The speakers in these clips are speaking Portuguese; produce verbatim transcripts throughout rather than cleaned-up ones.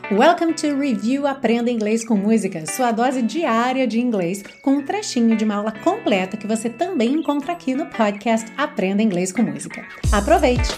Welcome to Review Aprenda Inglês com Música, sua dose diária de inglês com um trechinho de uma aula completa que você também encontra aqui no podcast Aprenda Inglês com Música. Aproveite!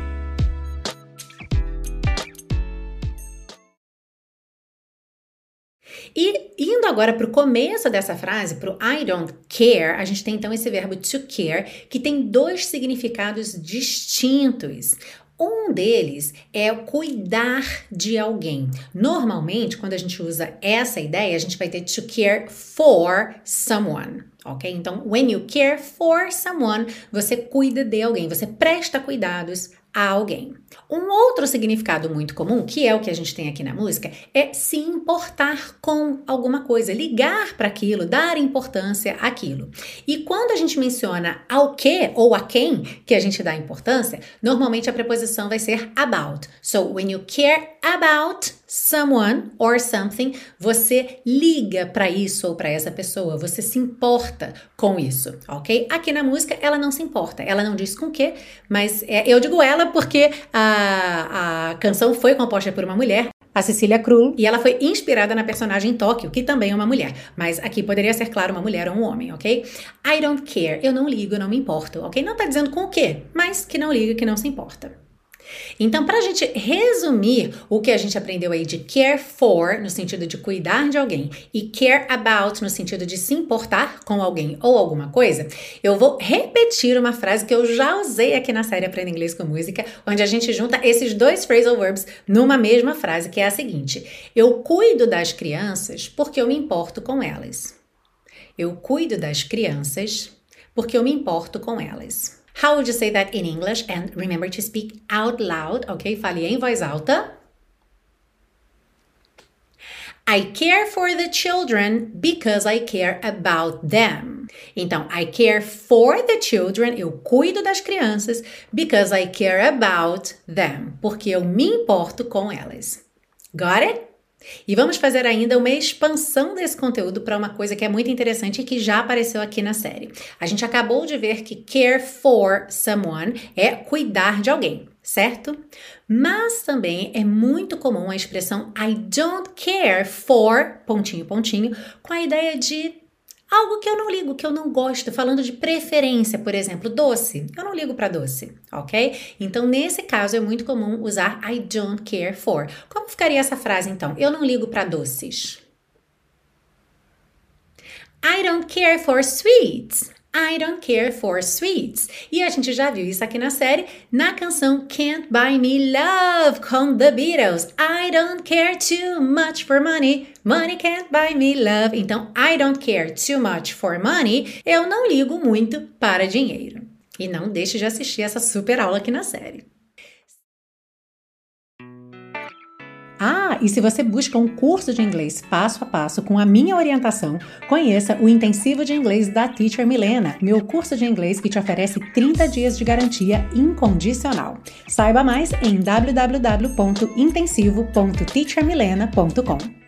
E indo agora para o começo dessa frase, para o I don't care, a gente tem então esse verbo to care, que tem dois significados distintos. Um deles é cuidar de alguém. Normalmente, quando a gente usa essa ideia, a gente vai ter to care for someone, ok? Então, when you care for someone, você cuida de alguém, você presta cuidados a alguém. Um outro significado muito comum, que é o que a gente tem aqui na música, é se importar com alguma coisa, ligar para aquilo, dar importância àquilo. E quando a gente menciona ao que ou a quem que a gente dá importância, normalmente a preposição vai ser about. So, when you care about someone or something, você liga para isso ou para essa pessoa, você se importa com isso, ok? Aqui na música ela não se importa, ela não diz com o que, mas é, eu digo ela porque a, a canção foi composta por uma mulher, a Cecília Krull, e ela foi inspirada na personagem Tóquio, que também é uma mulher, mas aqui poderia ser, claro, uma mulher ou um homem, ok? I don't care, eu não ligo, eu não me importo, ok? Não tá dizendo com o quê, mas que não liga, que não se importa. Então, para a gente resumir o que a gente aprendeu aí de care for, no sentido de cuidar de alguém, e care about, no sentido de se importar com alguém ou alguma coisa, eu vou repetir uma frase que eu já usei aqui na série Aprenda Inglês com Música, onde a gente junta esses dois phrasal verbs numa mesma frase, que é a seguinte: eu cuido das crianças porque eu me importo com elas. Eu cuido das crianças porque eu me importo com elas. How would you say that in English? And remember to speak out loud, ok? Fale em voz alta. I care for the children because I care about them. Então, I care for the children, eu cuido das crianças, because I care about them, porque eu me importo com elas. Got it? E vamos fazer ainda uma expansão desse conteúdo para uma coisa que é muito interessante e que já apareceu aqui na série. A gente acabou de ver que care for someone é cuidar de alguém, certo? Mas também é muito comum a expressão I don't care for, pontinho, pontinho, com a ideia de algo que eu não ligo, que eu não gosto, falando de preferência, por exemplo, doce. Eu não ligo para doce, ok? Então, nesse caso, é muito comum usar I don't care for. Como ficaria essa frase, então? Eu não ligo para doces. I don't care for sweets. I don't care for sweets. E a gente já viu isso aqui na série, na canção Can't Buy Me Love, com The Beatles. I don't care too much for money. Money can't buy me love. Então, I don't care too much for money. Eu não ligo muito para dinheiro. E não deixe de assistir essa super aula aqui na série. Ah, e se você busca um curso de inglês passo a passo com a minha orientação, conheça o Intensivo de Inglês da Teacher Milena, meu curso de inglês que te oferece trinta dias de garantia incondicional. Saiba mais em w w w ponto intensivo ponto teacher milena ponto com.